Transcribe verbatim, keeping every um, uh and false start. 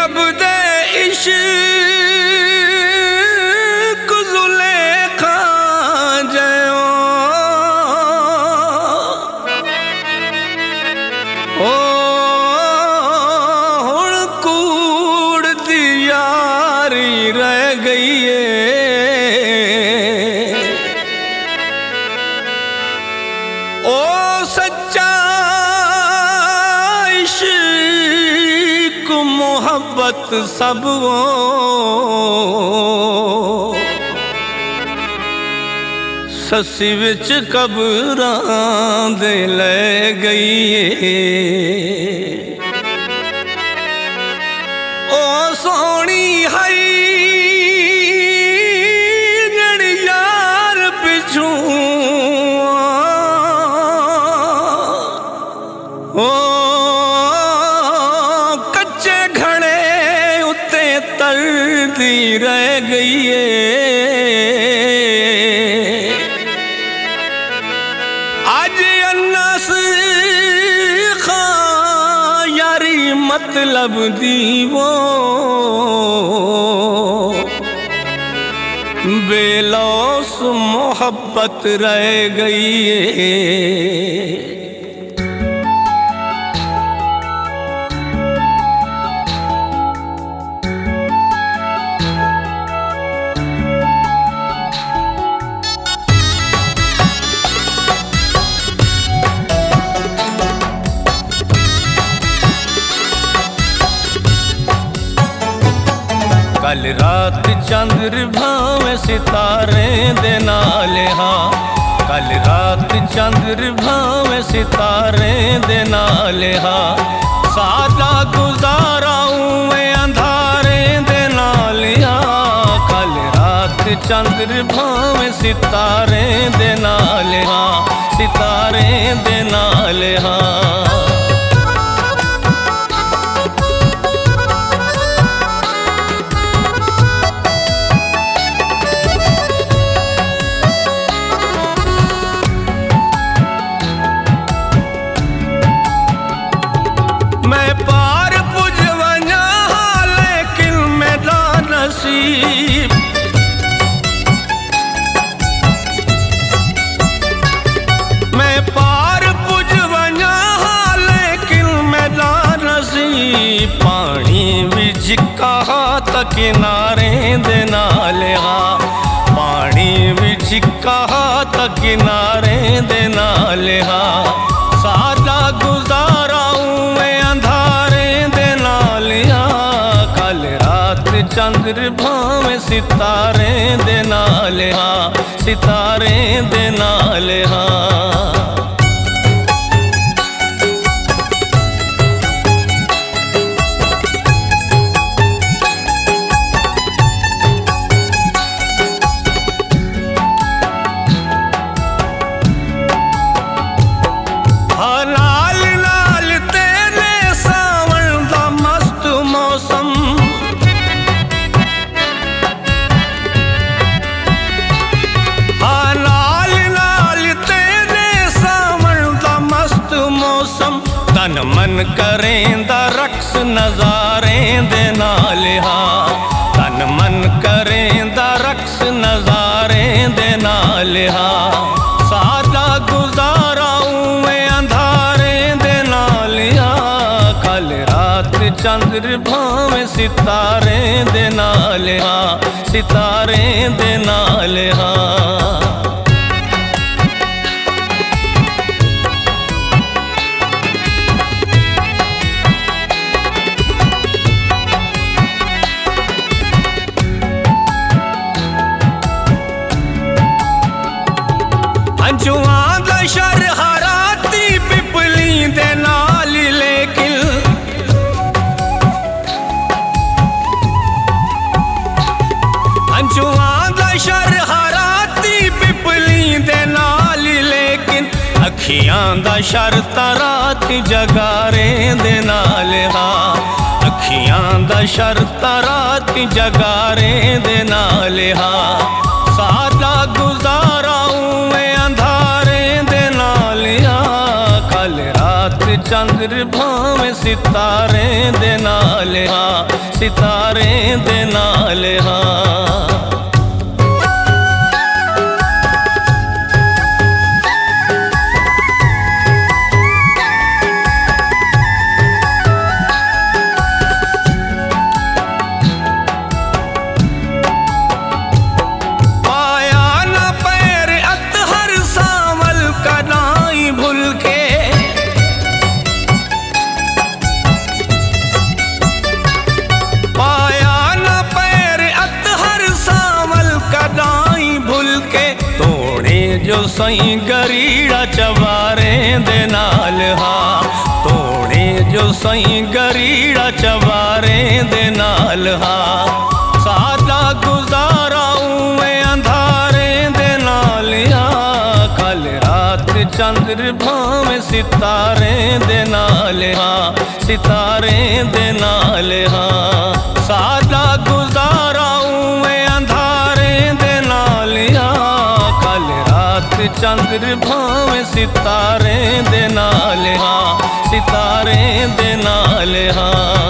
लब दे इश्क जुलेखा जयो ओ हुण कूड़ दी यारी रह गई है ओ सच्चा इश्क मोहब्बत सब वो ससी विच कबरां दे ले गई है ओ सोनी हई जड़ी यार पिछू ओ कच्चे घड़े उत्ते तरदी रह गई है आज अन्नस खा यारी मतलब दीवो बेलौस मोहब्बत रह गई है। कल रात चंद्र भावे सितारे दे नाल हाँ कल रात चंद्र भावे सितारे दे नाल हाँ सादा गुजारा उवे अंधारे दे नाल हाँ कल रात चंद्र भावे सितारे दे नाल हाँ सितारे दे नाल हाँ मैं पार पुजवना लेकिन मेरा नसीब मैं पार पुजवना लेकिन मेरा नसीब पानी विच कहा त किनारे दे नाल हाँ पानी विच कहा त किनारे दे नाल हाँ सादा गुजारा चंद्र भावे सितारे दे नाल हाँ सितारे दे नाल हाँ लाल लाल तेरे सावन दा मस्त मौसम तन मन करेंदा रक्स नजारे दे नाल हाँ तन मन करेंदा रक्स नजारे दे नाल हाँ सादा गुजारा उवे अंधारे दे नाल हाँ कल रात चंद्र भावे सितारे दे नाल हाँ सितारे दे नाल हाँ जुआं दा शर हराती पिपली दे नाल लेकिन जुआं दा शर हराती पिपली दे नाल लेकिन अखियां दा शर तरात जगारे दे नाल हाँ अखियां दा शर तरात जगारे दे नाल हाँ सादा गुजारा उवे अंधारे दे नाल हाँ कल रात चंद्र भावें सितारे दे नाल हाँ, सितारे दे नाल हाँ। जो सई गरीड़ा चबारे दे नाल हाँ, तोड़े जो सई गरीड़ा चबारे दे नाल हाँ। सादा गुजारा उए अंधारे दे नाल हाँ, कल रात चंद्र भावें सितारे दे नाल हाँ, सितारे दे नाल हाँ। सादा गुजारा उए अंधारे दे नाल हाँ, कल रात चंद्र भावें सितारे दे नाल हाँ, सितारे दे नाल हाँ।